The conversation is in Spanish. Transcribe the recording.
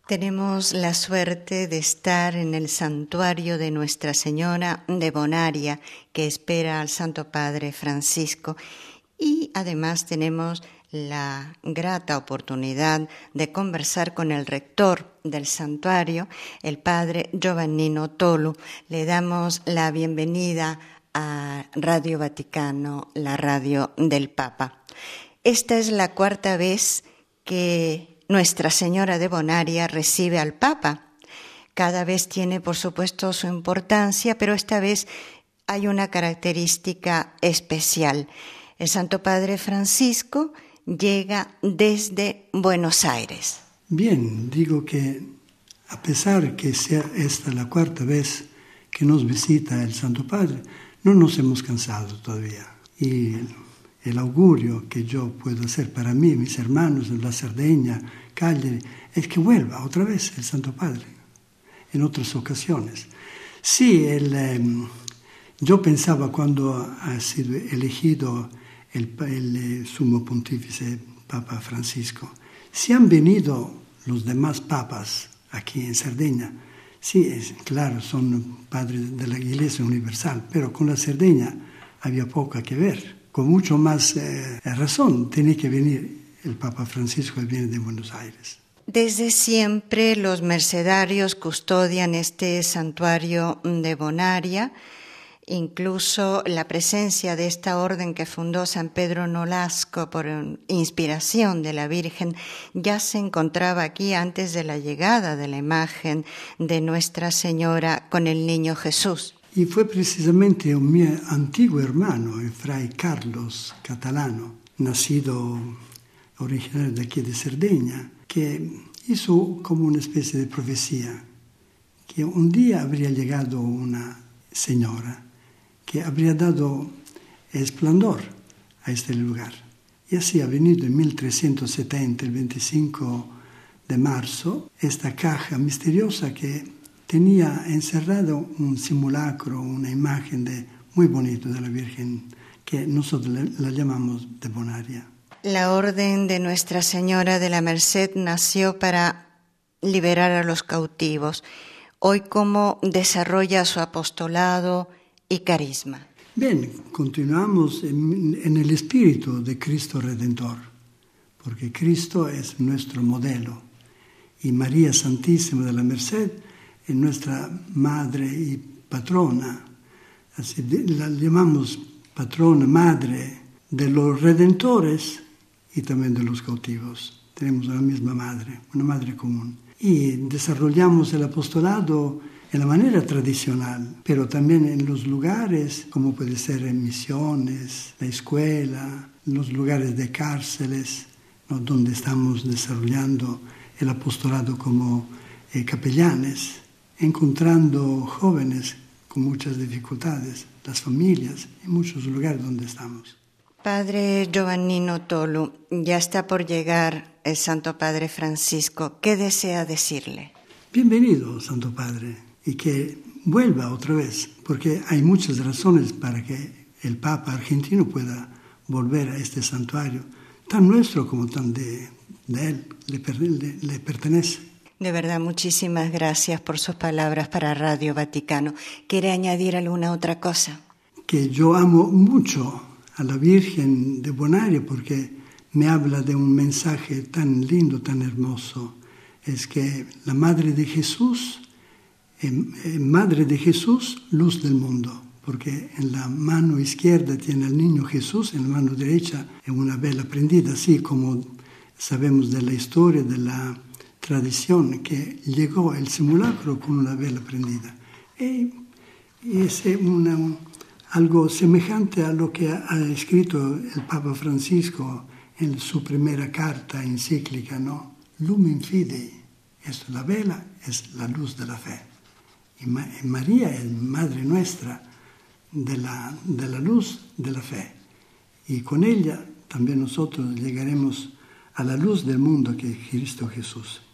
Tenemos la suerte de estar en el santuario de Nuestra Señora de Bonaria, que espera al Santo Padre Francisco, y además tenemos la grata oportunidad de conversar con el rector del santuario, el Padre Giovannino Tolu. Le damos la bienvenida a Radio Vaticano, la radio del Papa. Esta es la cuarta vez que Nuestra Señora de Bonaria recibe al Papa. Cada vez tiene, por supuesto, su importancia, pero esta vez hay una característica especial. El Santo Padre Francisco llega desde Buenos Aires. Bien, digo que a pesar que sea esta la cuarta vez que nos visita el Santo Padre, no nos hemos cansado todavía. Y el augurio que yo puedo hacer para mí y mis hermanos en la Cerdeña, Cagliari, es que vuelva otra vez el Santo Padre en otras ocasiones. Sí, yo pensaba cuando ha sido elegido el sumo pontífice Papa Francisco, si han venido los demás papas aquí en Cerdeña, sí, claro, son padres de la Iglesia Universal, pero con la Cerdeña había poco que ver. Con mucho más razón tenía que venir el Papa Francisco, que viene de Buenos Aires. Desde siempre los mercedarios custodian este santuario de Bonaria. Incluso la presencia de esta orden que fundó San Pedro Nolasco por inspiración de la Virgen ya se encontraba aquí antes de la llegada de la imagen de Nuestra Señora con el niño Jesús. Y fue precisamente un mio antiguo hermano, el fray Carlos Catalano, nacido originario de aquí de Cerdeña, que hizo como una especie de profecía, que un día habría llegado una señora que habría dado esplendor a este lugar. Y así ha venido en 1370, el 25 de marzo, esta caja misteriosa que tenía encerrado un simulacro, una imagen muy bonita de la Virgen, que nosotros la llamamos de Bonaria. La Orden de Nuestra Señora de la Merced nació para liberar a los cautivos. Hoy, ¿cómo desarrolla su apostolado y carisma? Bien, continuamos en el espíritu de Cristo Redentor, porque Cristo es nuestro modelo y María Santísima de la Merced es nuestra madre y patrona. Así la llamamos patrona, madre de los redentores y también de los cautivos. Tenemos la misma madre, una madre común. Y desarrollamos el apostolado en la manera tradicional, pero también en los lugares, como puede ser en misiones, la escuela, los lugares de cárceles, ¿no?, donde estamos desarrollando el apostolado como capellanes, encontrando jóvenes con muchas dificultades, las familias, en muchos lugares donde estamos. Padre Giovannino Tolu, ya está por llegar el Santo Padre Francisco. ¿Qué desea decirle? Bienvenido, Santo Padre, y que vuelva otra vez, porque hay muchas razones para que el Papa argentino pueda volver a este santuario, tan nuestro como tan de él, le pertenece. De verdad, muchísimas gracias por sus palabras para Radio Vaticano. ¿Quiere añadir alguna otra cosa? Que yo amo mucho a la Virgen de Bonaria porque me habla de un mensaje tan lindo, tan hermoso. Es que la Madre de Jesús, luz del mundo, porque en la mano izquierda tiene al niño Jesús, en la mano derecha es una vela prendida, así como sabemos de la historia de la tradición que llegó el simulacro con una vela prendida. Y es algo semejante a lo que ha escrito el Papa Francisco en su primera carta encíclica, ¿no? Lumen Fidei. La vela es la luz de la fe. Y María es Madre nuestra de la luz de la fe. Y con ella también nosotros llegaremos a la luz del mundo que es Cristo Jesús.